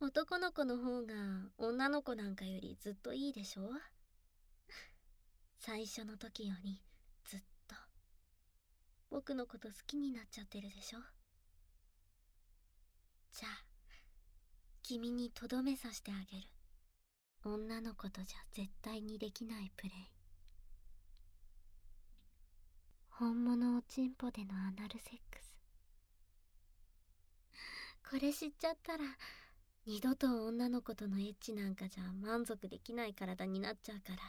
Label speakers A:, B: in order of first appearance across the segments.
A: 男の子の方が女の子なんかよりずっといいでしょ。最初の時よりずっと僕のこと好きになっちゃってるでしょ。じゃあ君にとどめさせてあげる。女の子とじゃ絶対にできないプレイ。本物おちんぽでのアナルセックス。これ知っちゃったら二度と女の子とのエッチなんかじゃ満足できない体になっちゃうから、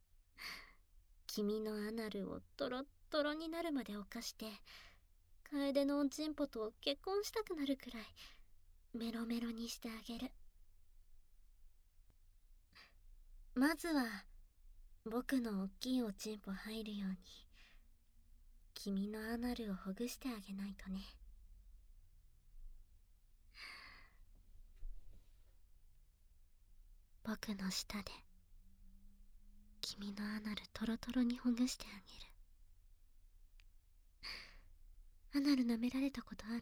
A: 君のアナルをトロットロになるまで犯して、楓のおちんぽと結婚したくなるくらいメロメロにしてあげる。まずは僕のおっきいおちんぽ入るように君のアナルをほぐしてあげないとね。僕の舌で君のアナルトロトロにほぐしてあげる。アナル舐められたことある？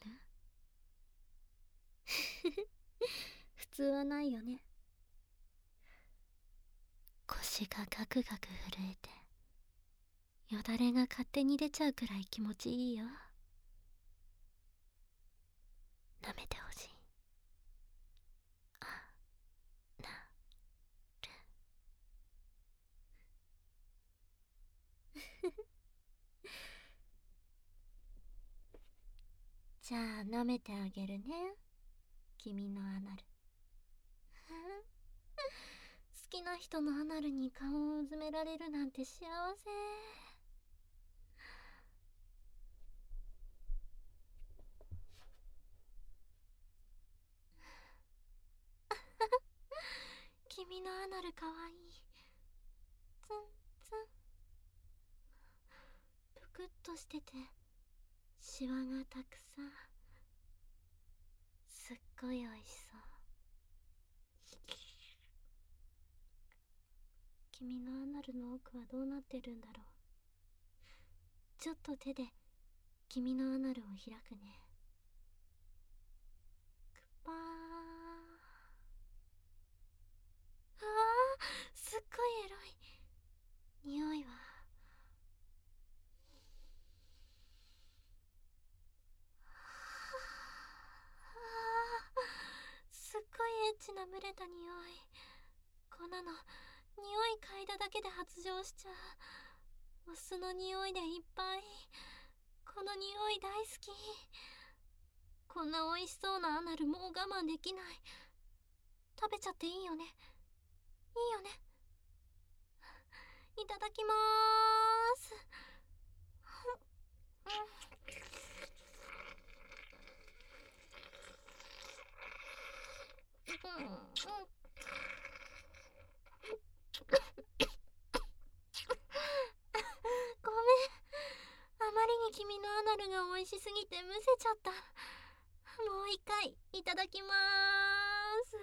A: 普通はないよね。腰がガクガク震えてよだれが勝手に出ちゃうくらい気持ちいいよ。舐めてほしい。あなるじゃあ舐めてあげるね、君のアナル。好きな人のアナルに顔をうずめられるなんて幸せ。君のアナルかわいい。ツンツン。ぷくっとしててシワがたくさん。すっごいおいしそう。君のアナルの奥はどうなってるんだろう。ちょっと手で君のアナルを開くね。くぱー。あー、すっごいエロい。匂いはすっごいエッチな蒸れた匂い。こんなの匂い嗅いだだけで発情しちゃう。お酢の匂いでいっぱい。この匂い大好き。こんな美味しそうなアナルもう我慢できない。食べちゃっていいよね。いいよね。いただきまーす。ごめん。あまりに君のアナルが美味しすぎてむせちゃった。もう一回いただきまーす。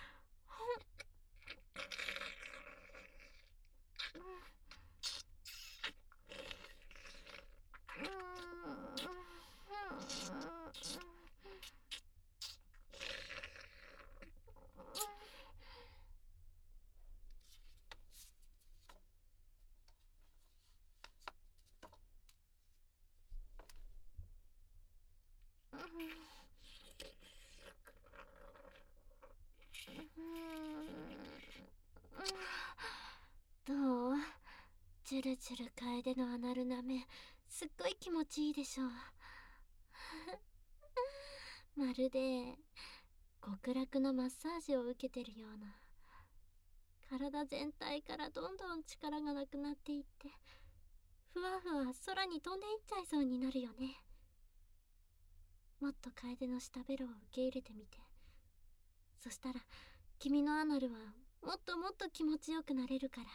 A: どう？チュルチュル楓のアナル舐め、すっごい気持ちいいでしょ。まるで極楽のマッサージを受けてるような。体全体からどんどん力がなくなっていって、ふわふわ空に飛んでいっちゃいそうになるよね。もっと楓の舌ベロを受け入れてみて。そしたら君のアナルはもっともっと気持ちよくなれるから。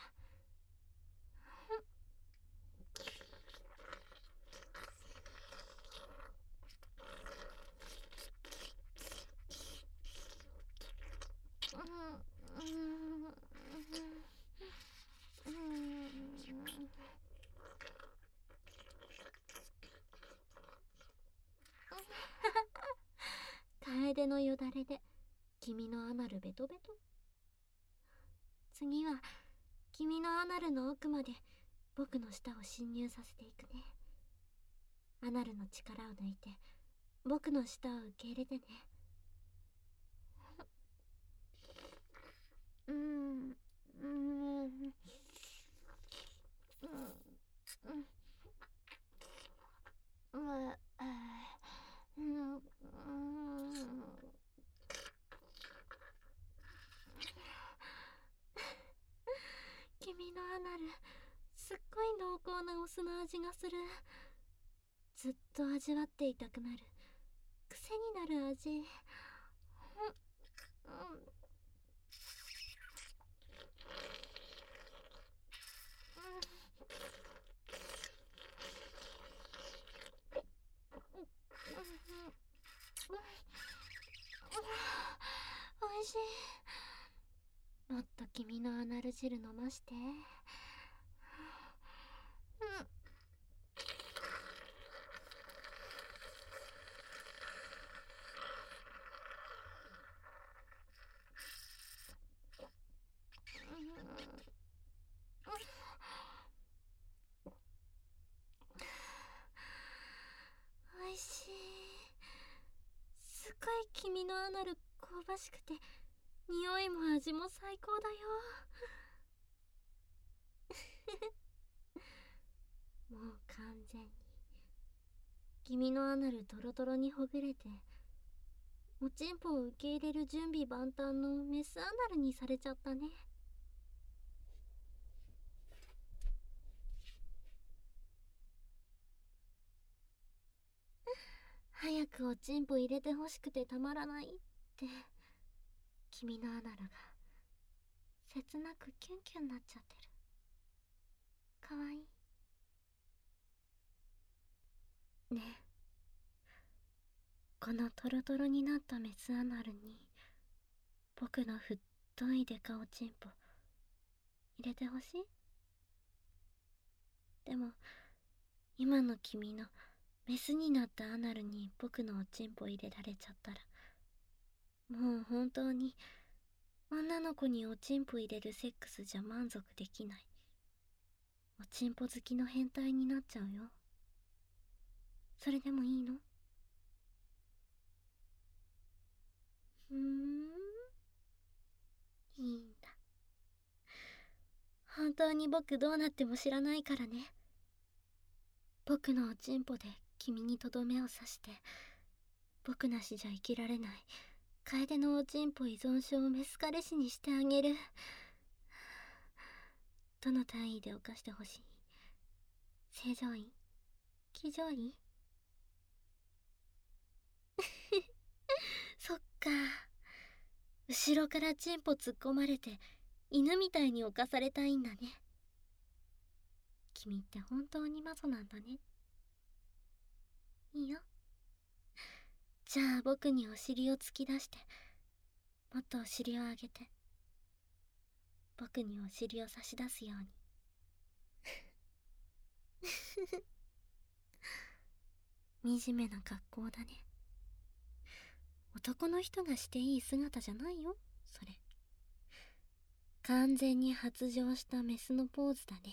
A: 楓のよだれで君のアナルベトベト。次は君のアナルの奥まで僕の舌を侵入させていくね。アナルの力を抜いて僕の舌を受け入れてね。君のアナル、すっごい濃厚なお酢の味がする。ずっと味わっていたくなる癖になる味。おいしい。もっと君のアナル汁飲まして。おいしい。すっごい君のアナル香ばしくて匂いも味も最高だよ。もう完全に君のアナルドロドロにほぐれて、おちんぽを受け入れる準備万端のメスアナルにされちゃったね。早くおちんぽ入れてほしくてたまらないって君のアナルが切なくキュンキュンなっちゃってる。かわいいね。このトロトロになったメスアナルに僕の太いデカおちんぽ入れてほしい。でも今の君のメスになったアナルに僕のおちんぽ入れられちゃったら、もう本当に女の子におちんぽ入れるセックスじゃ満足できない、おちんぽ好きの変態になっちゃうよ。それでもいいの？いいんだ。本当に僕どうなっても知らないからね。僕のおちんぽで君にとどめを刺して、僕なしじゃ生きられない楓のおちんぽ依存症をメス彼氏にしてあげる。どの単位で犯してほしい？正常位？騎乗位？そっか。後ろからチンポ突っ込まれて犬みたいに侵されたいんだね。君って本当にマゾなんだね。いいよ。じゃあ僕にお尻を突き出して、もっとお尻を上げて、僕にお尻を差し出すように。惨めな格好だね。男の人がしていい姿じゃないよ、それ。完全に発情したメスのポーズだね。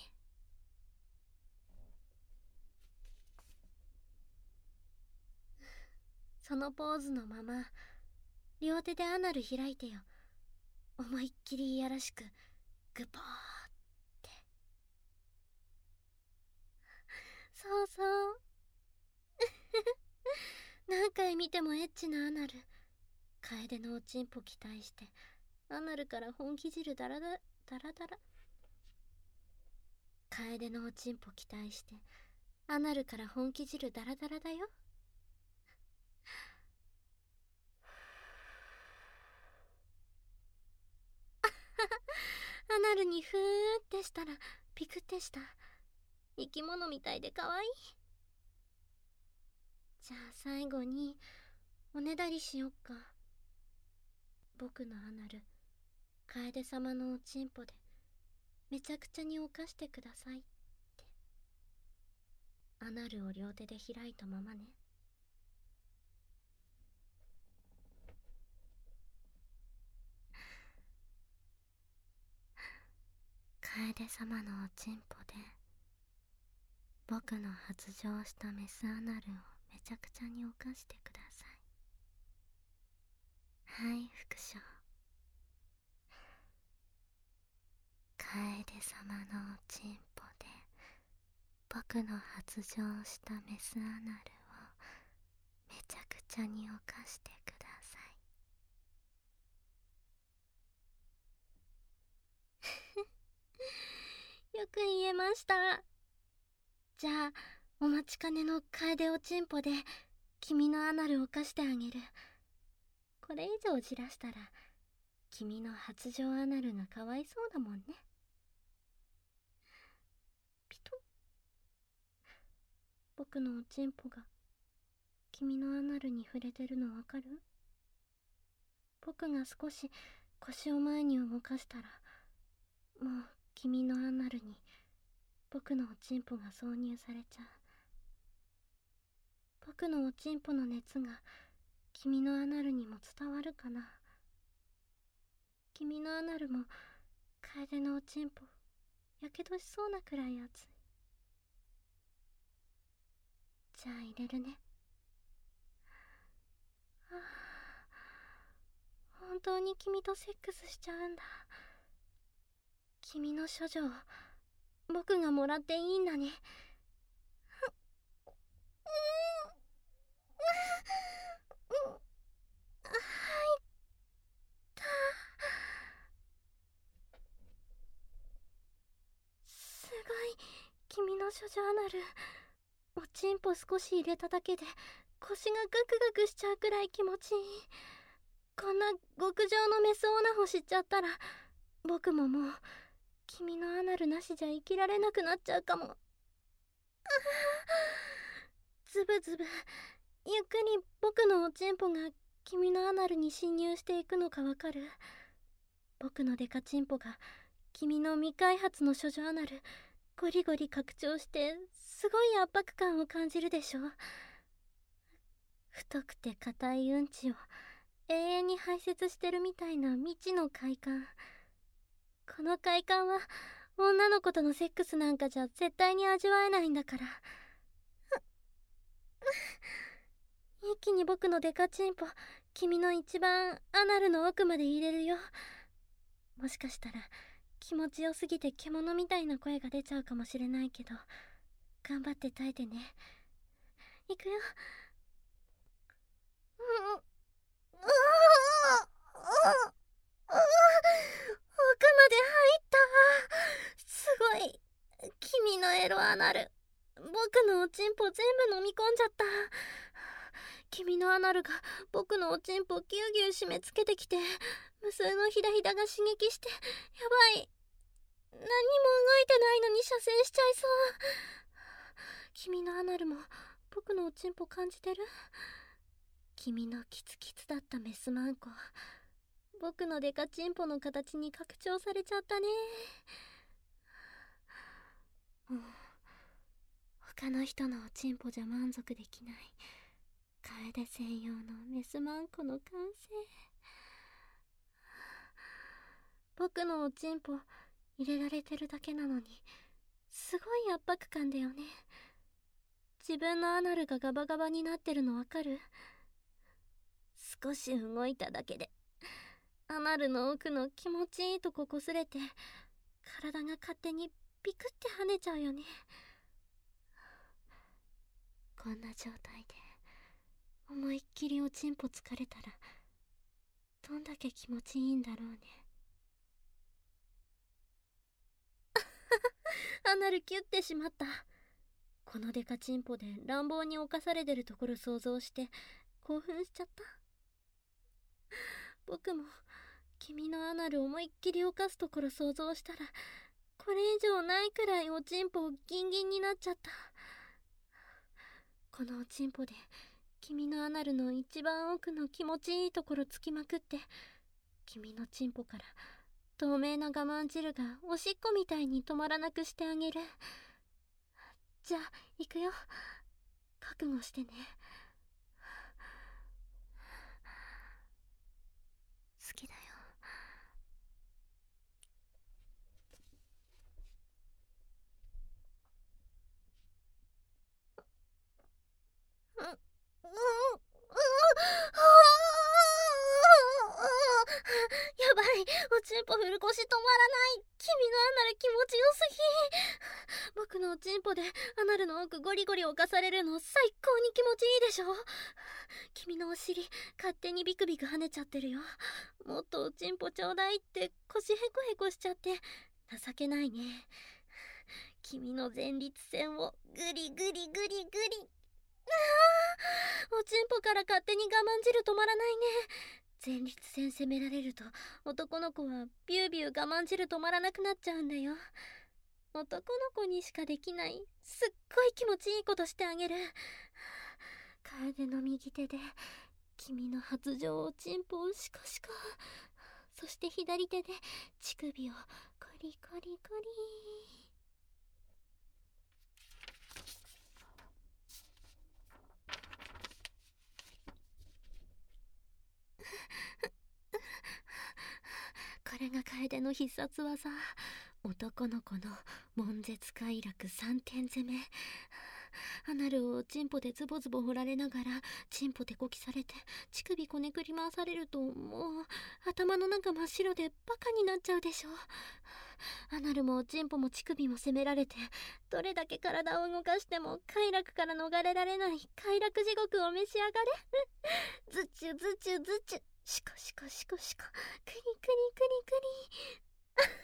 A: そのポーズのまま両手でアナル開いてよ。思いっきりいやらしくグポーって。そうそう何回見てもエッチなアナル。楓のおちんぽ期待してアナルから本気汁ダラダラダラ。楓のおちんぽ期待してアナルから本気汁ダラダラだよ。アナルにふーってしたらピクってした。生き物みたいでかわいい。じゃあ最後におねだりしよっか。僕のアナル楓様のおちんぽでめちゃくちゃに犯してくださいって。アナルを両手で開いたままね。 楓様のおちんぽで僕の発情したメスアナルをめちゃくちゃに犯してください。はい、副将。楓様のおちんぽで僕の発情したメスアナルをめちゃくちゃに犯してください。よく言えました。じゃあお待ちかねの楓おちんぽで君のアナルを犯してあげる。これ以上じらしたら君の発情アナルがかわいそうだもんね。ピトッ。僕のおちんぽが君のアナルに触れてるのわかる？僕が少し腰を前に動かしたらもう君のアナルに僕のおちんぽが挿入されちゃう。僕のおちんぽの熱が君のアナルにも伝わるかな。君のアナルも楓のおちんぽやけどしそうなくらい熱い。じゃあ入れるね。はあ、本当に君とセックスしちゃうんだ。君の処女を僕がもらっていいんだね。はいた。すごい。君の処女アナル、おちんぽ少し入れただけで腰がガクガクしちゃうくらい気持ちいい。こんな極上のメスオナホ知っちゃったら僕ももう君のアナルなしじゃ生きられなくなっちゃうかも。ズブズブゆっくり僕のおちんぽが君のアナルに侵入していくのかわかる？僕のデカチンポが君の未開発の処女アナルゴリゴリ拡張してすごい圧迫感を感じるでしょ。太くて硬いうんちを永遠に排泄してるみたいな未知の快感。この快感は女の子とのセックスなんかじゃ絶対に味わえないんだから。一気に僕のデカチンポ君の一番アナルの奥まで入れるよ。もしかしたら気持ちよすぎて獣みたいな声が出ちゃうかもしれないけど頑張って耐えてね。いくよ。奥まで入った。すごい。君のエロアナル僕のおちんぽ全部飲み込んじゃった。君のアナルが僕のおちんぽギュウギュウ締め付けてきて無数のヒダヒダが刺激してやばい。何にも動いてないのに射精しちゃいそう。君のアナルも僕のおちんぽ感じてる？君のキツキツだったメスマンコ僕のデカチンポの形に拡張されちゃったね。もう他の人のおちんぽじゃ満足できない楓専用のメスマンコの完成。僕のおちんぽ入れられてるだけなのにすごい圧迫感だよね。自分のアナルがガバガバになってるのわかる？少し動いただけでアナルの奥の気持ちいいとこ擦れて体が勝手にピクって跳ねちゃうよね。こんな状態で思いっきりおちんぽ疲れたらどんだけ気持ちいいんだろうね。アナルキュッてしまった。このデカチンポで乱暴に侵されてるところ想像して興奮しちゃった。僕も君のアナル思いっきり犯すところ想像したらこれ以上ないくらいおちんぽギンギンになっちゃった。このおちんぽで君のアナルの一番奥の気持ちいいところつきまくって君のチンポから透明な我慢汁がおしっこみたいに止まらなくしてあげる。じゃあ行くよ。覚悟してね。好きだよ。 フル腰止まらない。君のアナル気持ちよすぎ。僕のおちんぽでアナルの奥ゴリゴリ侵されるの最高に気持ちいいでしょ。君のお尻勝手にビクビク跳ねちゃってるよ。もっとおちんぽちょうだいって腰ヘコヘコしちゃって情けないね。君の前立腺をグリグリグリグリ。おちんぽから勝手に我慢汁止まらないね。前立腺責められると男の子はビュービュー我慢汁止まらなくなっちゃうんだよ。男の子にしかできないすっごい気持ちいいことしてあげる。楓の右手で君の発情おちんぽをシコシコ、そして左手で乳首をコリコリコリ。これが楓の必殺技、男の子の悶絶快楽3点攻め。アナルをチンポでズボズボ掘られながらチンポでこきされて乳首こねくり回されると、もう頭の中真っ白でバカになっちゃうでしょ。アナルもチンポも乳首も責められて、どれだけ体を動かしても快楽から逃れられない快楽地獄を召し上がれ。ズチュズチュズチュ、シコシコシコシコ、クリクリクリクリ。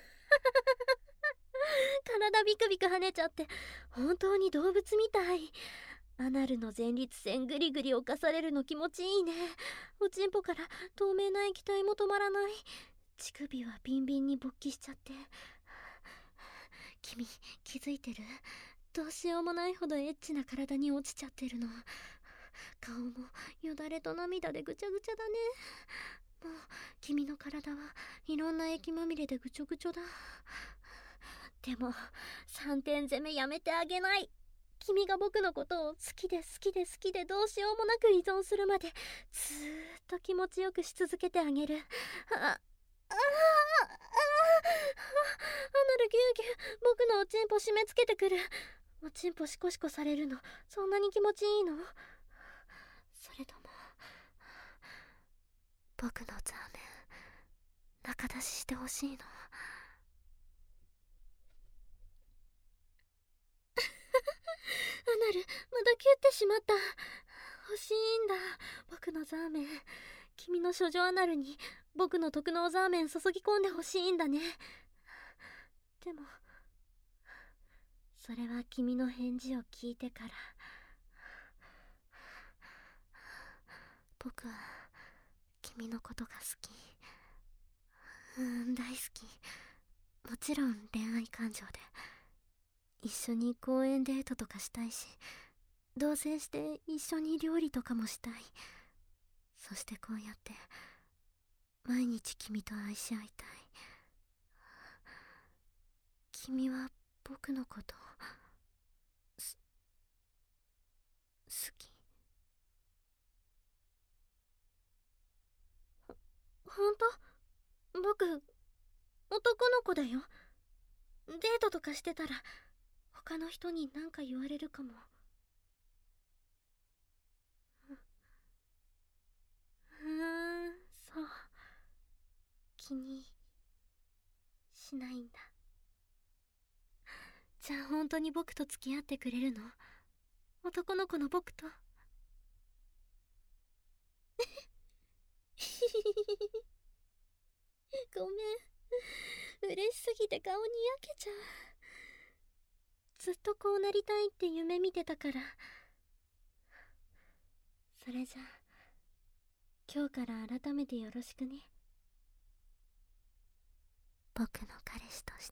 A: 体ビクビク跳ねちゃって本当に動物みたい。アナルの前立腺グリグリ侵されるの気持ちいいね。おちんぽから透明な液体も止まらない。乳首はビンビンに勃起しちゃって。君気づいてる？どうしようもないほどエッチな体に落ちちゃってるの。顔もよだれと涙でぐちゃぐちゃだね。もう君の体はいろんな液まみれでぐちょぐちょだ。でも3点攻めやめてあげない。君が僕のことを好きで好きで好きでどうしようもなく依存するまでずーっと気持ちよくし続けてあげる。アナルギューギュー、僕のおちんぽ締め付けてくる。おちんぽシコシコされるのそんなに気持ちいいの？それとも僕のザーメン仲出ししてほしいの？アナルまたキュってしまった。欲しいんだ僕のザーメン。君の処女アナルに僕の特納ザーメン注ぎ込んでほしいんだね。でもそれは君の返事を聞いてから。僕は君のことが好き。大好き。もちろん恋愛感情で一緒に公園デートとかしたいし、同棲して一緒に料理とかもしたい。そしてこうやって毎日君と愛し合いたい。君は僕のこと好き？本当？僕男の子だよ。デートとかしてたら他の人に何か言われるかも。そう。気にしないんだ。じゃあ本当に僕と付き合ってくれるの？男の子の僕と。ごめん、嬉しすぎて顔に焼けちゃう。ずっとこうなりたいって夢見てたから。それじゃあ今日から改めてよろしくね、僕の彼氏として。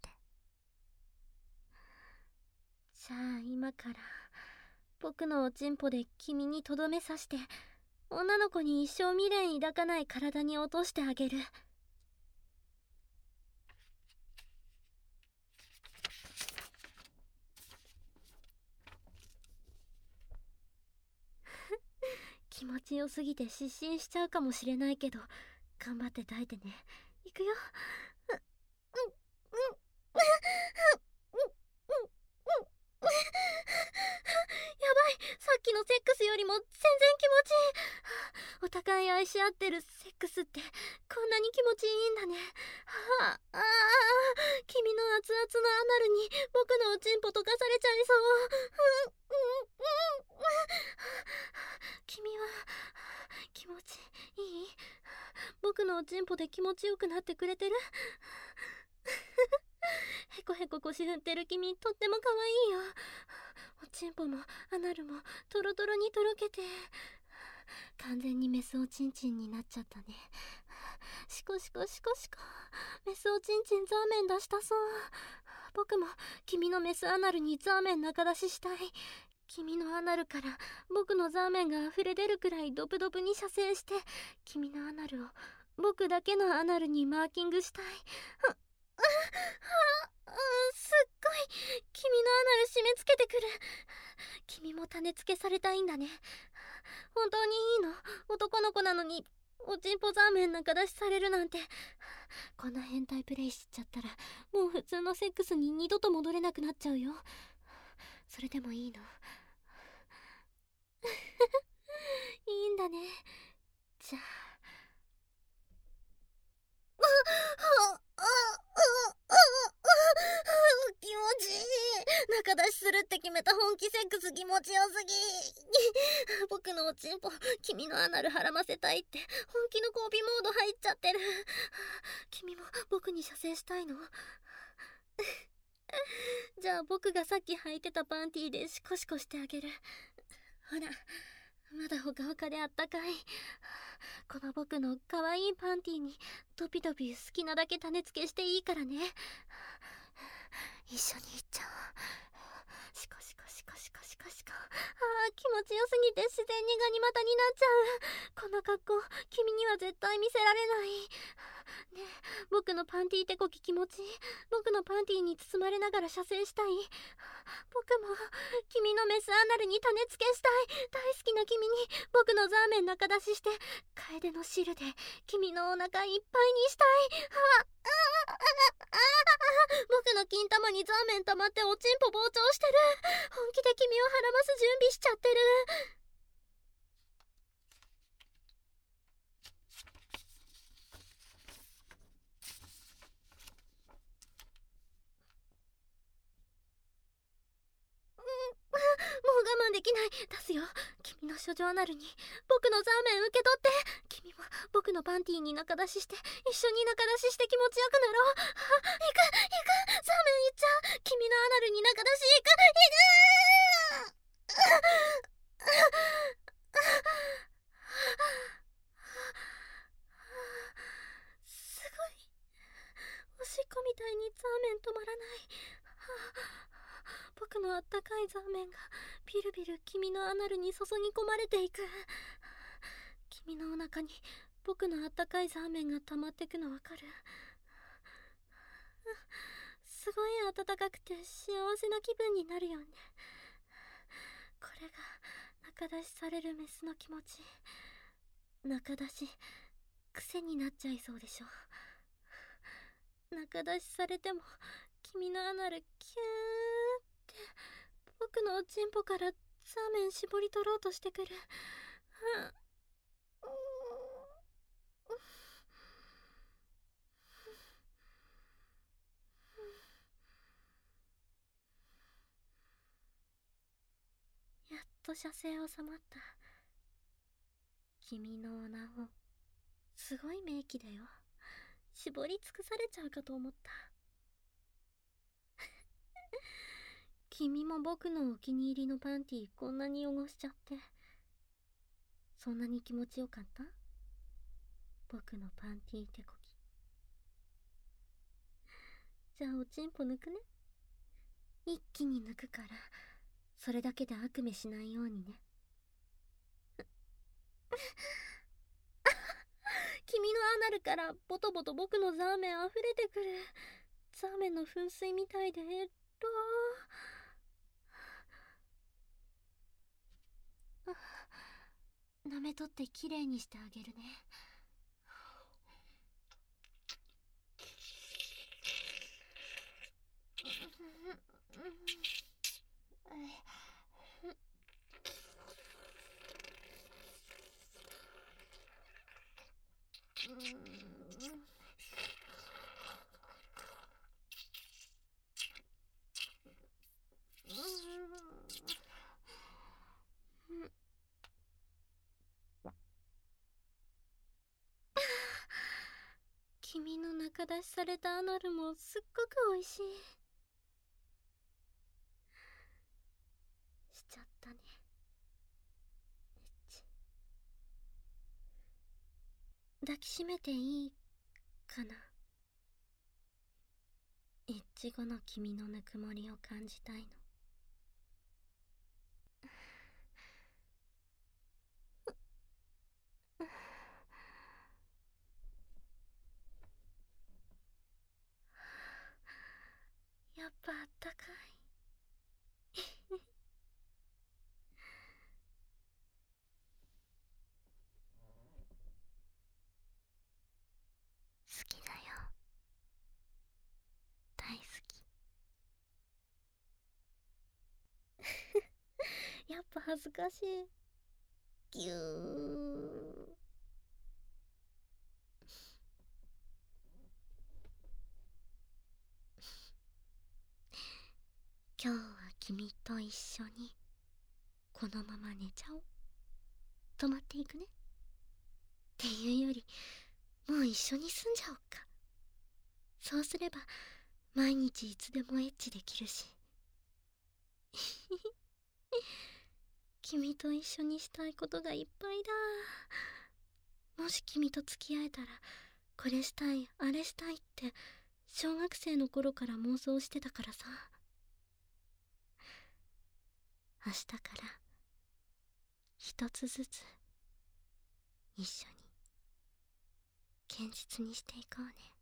A: じゃあ今から僕のおちんぽで君にとどめさして、女の子に一生未練抱かない体に落としてあげる。気持ちよすぎて失神しちゃうかもしれないけど頑張って耐えてね。いくよ。やばい、叫っきのセックスよりも全然気持ちいい。お互い愛し合ってるセックスってこんなに気持ちいいんだね。君の熱々のアナルに僕のおちんぽ溶かされちゃいそう。君は気持ちいい？僕のおちんぽで気持ちよくなってくれてる？へこへこ腰振ってる君、とっても可愛いよ。おちんぽもアナルもトロトロにとろけて、完全にメスおちんちんになっちゃったね。シコシコシコシコ、メスおちんちんザーメン出したそう。僕も君のメスアナルにザーメン中出ししたい。君のアナルから僕のザーメンが溢れ出るくらいドブドブに射精して、君のアナルを僕だけのアナルにマーキングしたい。すっごい君のアナル締め付けてくる。君も種付けされたいんだね。本当にいいの？男の子なのにおちんぽザーメンなんか出しされるなんて。こんな変態プレイしちゃったらもう普通のセックスに二度と戻れなくなっちゃうよ。それでもいいの？いいんだね。じゃあ。気持ちいい。中出しするって決めた本気セックス気持ちよすぎ。僕のおちんぽ君のアナル絡ませたいって本気の交尾モード入っちゃってる。君も僕に射精したいの？じゃあ僕がさっき履いてたパンティーでシコシコしてあげる。ほら、まだほかほかであったかい。この僕の可愛いパンティーにドピドピ好きなだけ種付けしていいからね。一緒に行っちゃおう。シコシコシコシコシコシコ。気持ちよすぎて自然にガニ股になっちゃう。こんな格好君には絶対見せられない。ねえ、僕のパンティー手こき気持ちいい？僕のパンティーに包まれながら射精したい？僕も君のメスアナルに種付けしたい。大好きな君に僕のザーメン中出しして楓の汁で君のお腹いっぱいにしたい。僕の金玉にザーメン溜まっておちんぽ膨張してる。本気で君を孕ます準備しちゃってる。もう我慢できない。出すよ。君の処女アナルに僕のザーメン受け取って。君も僕のパンティーに中出しして一緒に中出しして気持ちよくなろう。行くザーメンいっちゃう。君のアナルに中出し行く。すごい。おしっこみたいにザーメン止まらない。僕のあったかいザーメンがビルビル君のアナルに注ぎ込まれていく。君のお腹に僕のあったかいザーメンが溜まってくのわかる？すごい暖かくて幸せな気分になるよね。これが中出しされるメスの気持ち。中出し癖になっちゃいそうでしょ。中出しされても君のアナルキューって僕のおちんぽからザーメン絞り取ろうとしてくる。やっと射精収まった。君のおなをすごい名器だよ。絞り尽くされちゃうかと思った。君も僕のお気に入りのパンティーこんなに汚しちゃって、そんなに気持ちよかった？僕のパンティー手こき。じゃあおちんぽ抜くね。一気に抜くから、それだけで悪夢しないようにね。君のアナルからボトボト僕のザーメン溢れてくる。ザーメンの噴水みたいで舐めとってきれいにしてあげるね。 君の中出しされたアナルもすっごく美味しい。しちゃったね。抱きしめていいかな。エッチ後の君のぬくもりを感じたいの。やっぱあったかい。好きだよ。大好き。やっぱ恥ずかしい。ぎゅー。今日は君と一緒にこのまま寝ちゃおう。泊まっていくね。っていうより、もう一緒に住んじゃおっか。そうすれば毎日いつでもエッチできるし。君と一緒にしたいことがいっぱいだ。もし君と付き合えたら、これしたいあれしたいって小学生の頃から妄想してたからさ。明日から一つずつ一緒に現実にしていこうね。